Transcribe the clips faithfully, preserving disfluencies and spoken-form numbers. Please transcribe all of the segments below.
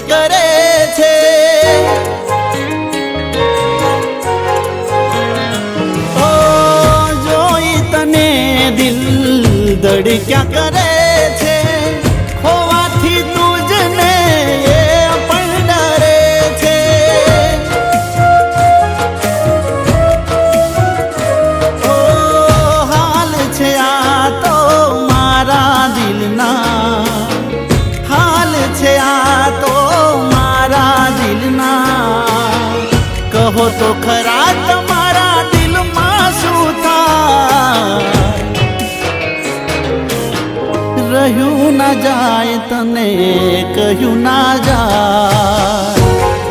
કરે છે ઓ જોઈ તને દિલ ધડક્યા કરે છે ખોવાથી તુજને એ પણ ડરે છે ઓ હાલ છે આ તો મારા દિલના હાલ છે આ તો મારા દિલના કહો તો ખરા તમારા દિલમાં શું થાય રહ્યું ના જાય તને કહ્યું ના જાય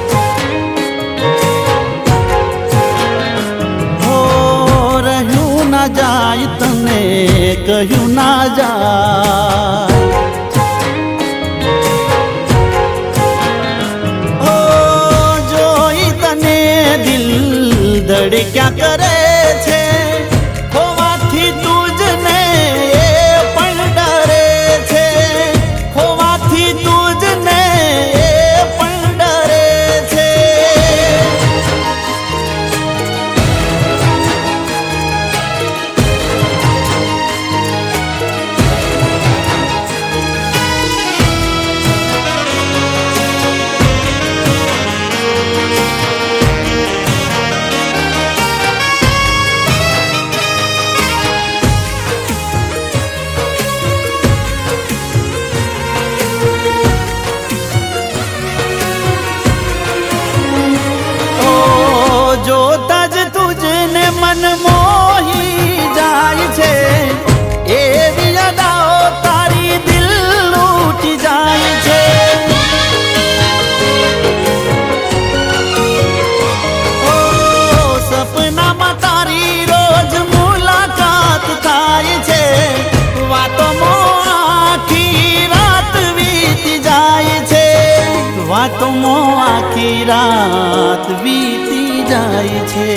હો રહ્યું ના જાય તને કહ્યું ના જાય હો જોઈ તને દિલ ધડક્યા કરે છે ખોવાથી તુજને જોતા જ તુજને મન મોહી જાય છે એવી યાદાઓ તારી દિલ લૂટી જાય છે ઓ સપનામાં તારી રોજ મુલાકાત થાય છે વાતોમાં આખી રાત વીતી જાય છે વાતોમાં આખી રાત વીતી જાય છે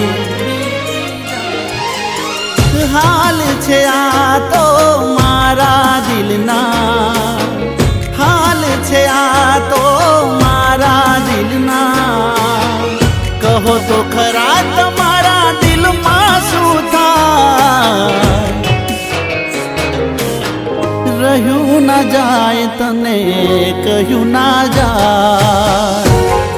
હાલ છે આ તો મારા દિલના હાલ છે આ તો મારા દિલના કહો તો ખરા તમારા દિલમાં શું થાય રહ્યું ના જાય તને કહ્યું ના જાય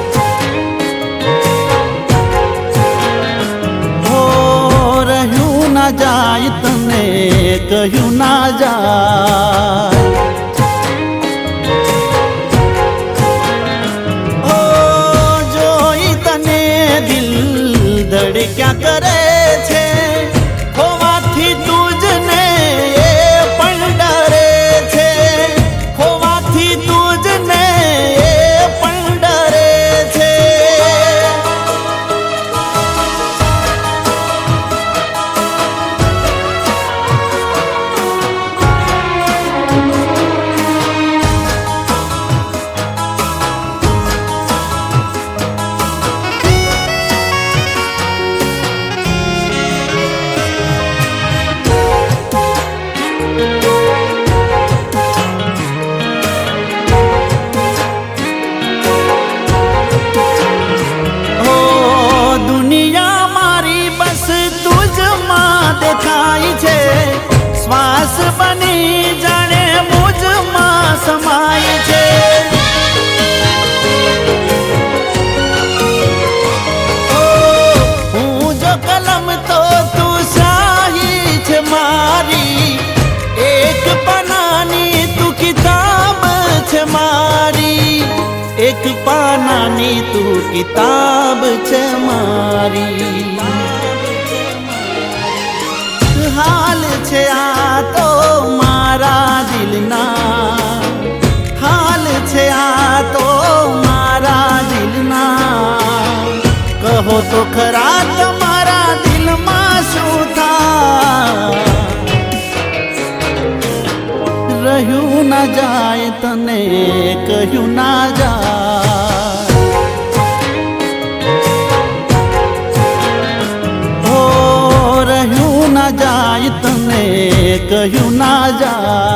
ના જાય તને કહ્યું ના જાય ઓ જોઈ તને દિલ ધડક્યા કરે છે ખોવાથી તુજને એ પણ ડરે છે ખોવાથી તુજને એ પણ ડરે છે દેખાય છે શ્વાસ બની જાણે મુજમાં સમાય છે ઓ હું જો કલમ તો તું શાહી છે મારી એક પાનાની તું કિતાબ છે મારી એક પાનાની તું કિતાબ છે મારી હાલ છે આ તો મારા દિલના હાલ છે આ તો મારા દિલના કહો તો ખરા તમારા દિલમાં શું થાય રહ્યું ના જાય તને કહ્યું ના જાય હો રહ્યું ના જાય તને કહ્યું ના જાય